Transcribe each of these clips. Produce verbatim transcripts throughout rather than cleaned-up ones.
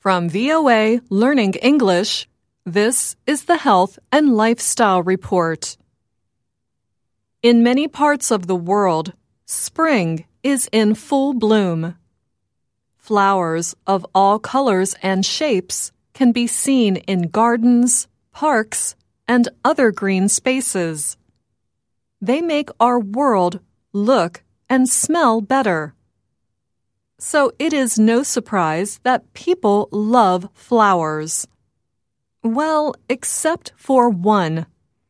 From V O A Learning English, this is the Health and Lifestyle Report. In many parts of the world, spring is in full bloom. Flowers of all colors and shapes can be seen in gardens, parks, and other green spaces. They make our world look and smell better. So it is no surprise that people love flowers. Well, except for one: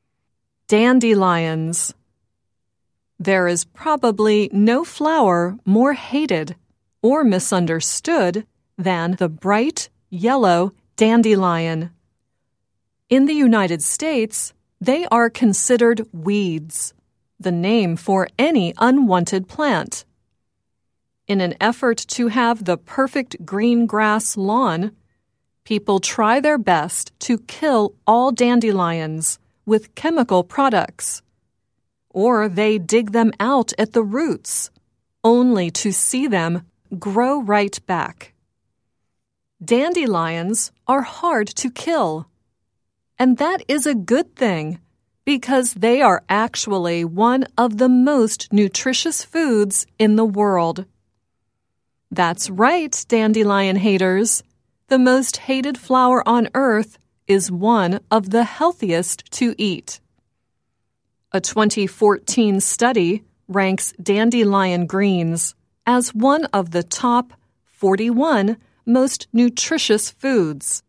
dandelions. There is probably no flower more hated or misunderstood than the bright yellow dandelion. In the United States, they are considered weeds, the name for any unwanted plant. In an effort to have the perfect green grass lawn, people try their best to kill all dandelions with chemical products. Or they dig them out at the roots, only to see them grow right back. Dandelions are hard to kill, and that is a good thing because they are actually one of the most nutritious foods in the world. That's right, dandelion haters. The most hated flower on earth is one of the healthiest to eat. A twenty fourteen study ranks dandelion greens as one of the top forty-one most nutritious foods.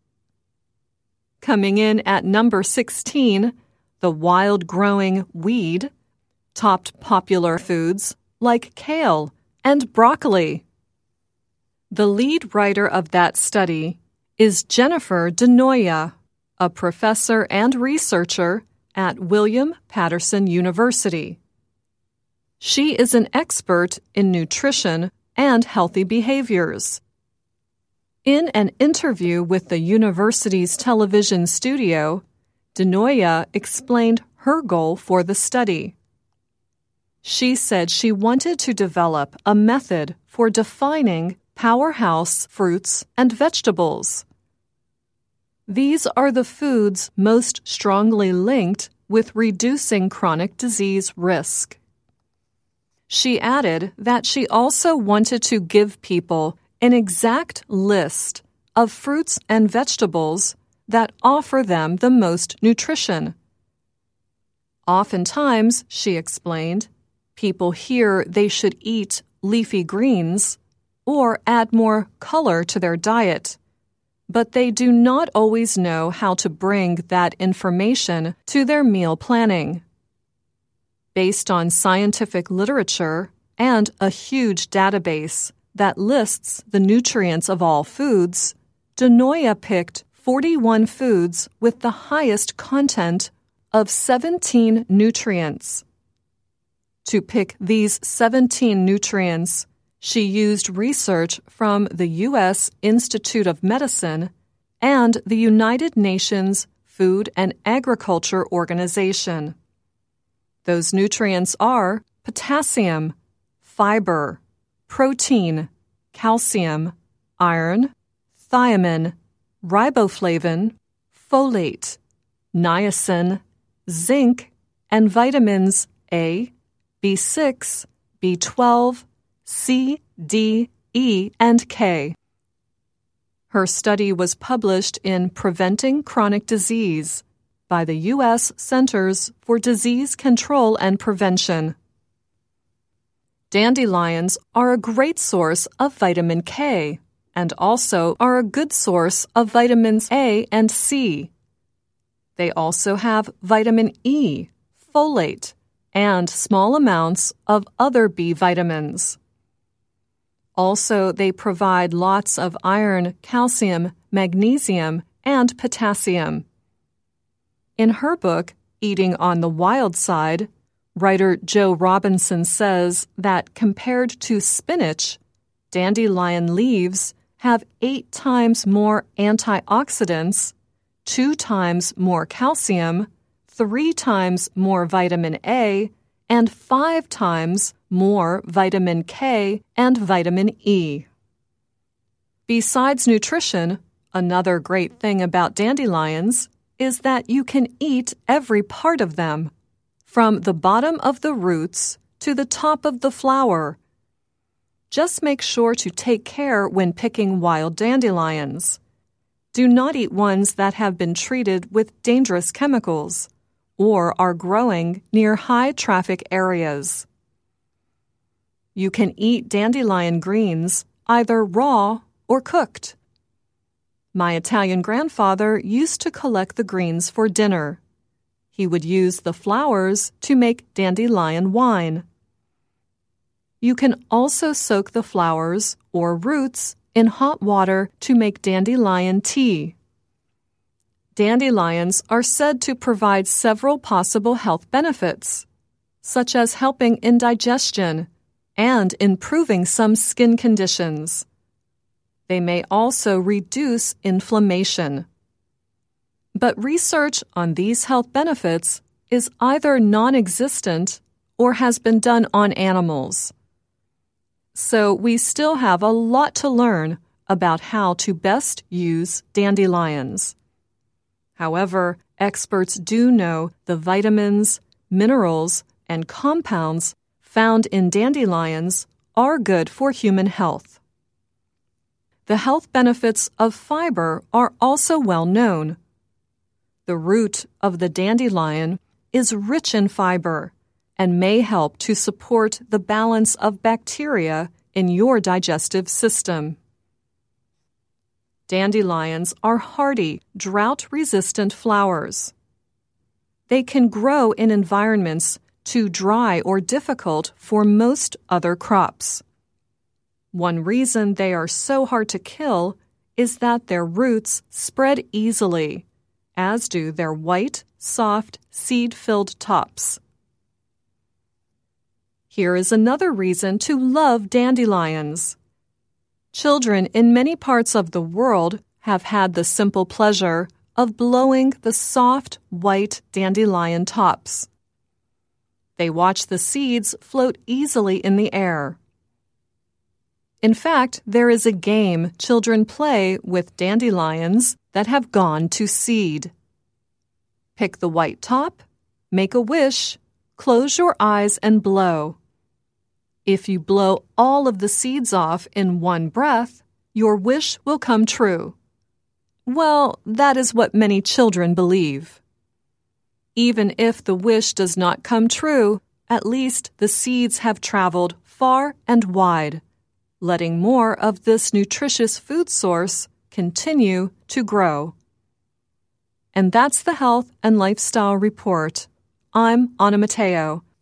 Coming in at number sixteen, the wild-growing weed topped popular foods like kale and broccoli. The lead writer of that study is Jennifer DeNoia, a professor and researcher at William Patterson University. She is an expert in nutrition and healthy behaviors. In an interview with the university's television studio, DeNoia explained her goal for the study. She said she wanted to develop a method for defining powerhouse fruits and vegetables. These are the foods most strongly linked with reducing chronic disease risk. She added that she also wanted to give people an exact list of fruits and vegetables that offer them the most nutrition. Oftentimes, she explained, people hear they should eat leafy greens or add more color to their diet, but they do not always know how to bring that information to their meal planning. Based on scientific literature and a huge database that lists the nutrients of all foods, DeNoia picked forty-one foods with the highest content of seventeen nutrients. To pick these seventeen nutrients, she used research from the U S Institute of Medicine and the United Nations Food and Agriculture Organization. Those nutrients are potassium, fiber, protein, calcium, iron, thiamine, riboflavin, folate, niacin, zinc, and vitamins A, B six, B twelve, C, D, E, and K. Her study was published in Preventing Chronic Disease by the U S Centers for Disease Control and Prevention. Dandelions are a great source of vitamin K and also are a good source of vitamins A and C. They also have vitamin E, folate, and small amounts of other B vitamins. Also, they provide lots of iron, calcium, magnesium, and potassium. In her book, Eating on the Wild Side, writer Joe Robinson says that compared to spinach, dandelion leaves have eight times more antioxidants, two times more calcium, three times more vitamin A, and five times more vitamin K and vitamin E. Besides nutrition, Another great thing about dandelions is that you can eat every part of them, from the bottom of the roots to the top of the flower. Just make sure to take care when picking wild dandelions. Do not eat ones that have been treated with dangerous chemicals or are growing near high-traffic areas. You can eat dandelion greens either raw or cooked. My Italian grandfather used to collect the greens for dinner. He would use the flowers to make dandelion wine. You can also soak the flowers or roots in hot water to make dandelion tea. Dandelions are said to provide several possible health benefits, such as helping indigestion and improving some skin conditions. They may also reduce inflammation. But research on these health benefits is either non-existent or has been done on animals. So we still have a lot to learn about how to best use dandelions. However, experts do know the vitamins, minerals, and compounds found in dandelions are good for human health. The health benefits of fiber are also well known. The root of the dandelion is rich in fiber and may help to support the balance of bacteria in your digestive system. Dandelions are hardy, drought-resistant flowers. They can grow in environments too dry or difficult for most other crops. One reason they are so hard to kill is that their roots spread easily, as do their white, soft, seed-filled tops. Here is another reason to love dandelions. Children in many parts of the world have had the simple pleasure of blowing the soft, white dandelion tops. They watch the seeds float easily in the air. In fact, there is a game children play with dandelions that have gone to seed. Pick the white top, make a wish, close your eyes and blow. If you blow all of the seeds off in one breath, your wish will come true. Well, that is what many children believe. Even if the wish does not come true, at least the seeds have traveled far and wide, letting more of this nutritious food source continue to grow. And that's the Health and Lifestyle Report. I'm Anna Matteo.